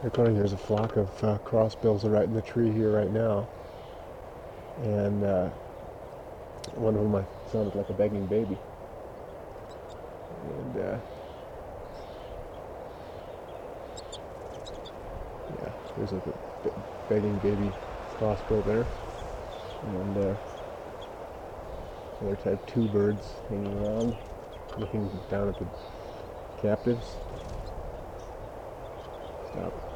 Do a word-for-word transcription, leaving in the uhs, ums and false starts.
recording. There's a flock of uh, crossbills right in the tree here right now, and uh, one of them I sounded like a begging baby, and uh, yeah, there's a b- begging baby crossbill there, and uh, other type two birds hanging around, looking down at the captives. Stop.